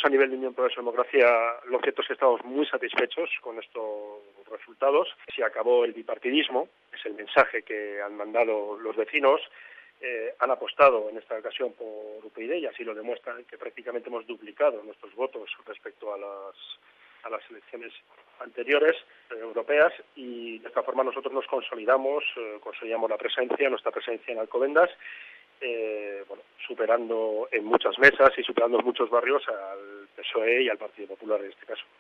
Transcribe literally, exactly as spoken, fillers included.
a nivel de Unión Progreso Democracia, lo cierto es que estamos muy satisfechos con estos resultados. Se acabó el bipartidismo, es el mensaje que han mandado los vecinos. Eh, han apostado en esta ocasión por U P y D y así lo demuestran, que prácticamente hemos duplicado nuestros votos respecto a las a las elecciones anteriores eh, europeas, y de esta forma nosotros nos consolidamos, eh, consolidamos la presencia, nuestra presencia en Alcobendas, eh, bueno, superando en muchas mesas y superando en muchos barrios al P S O E y al Partido Popular en este caso.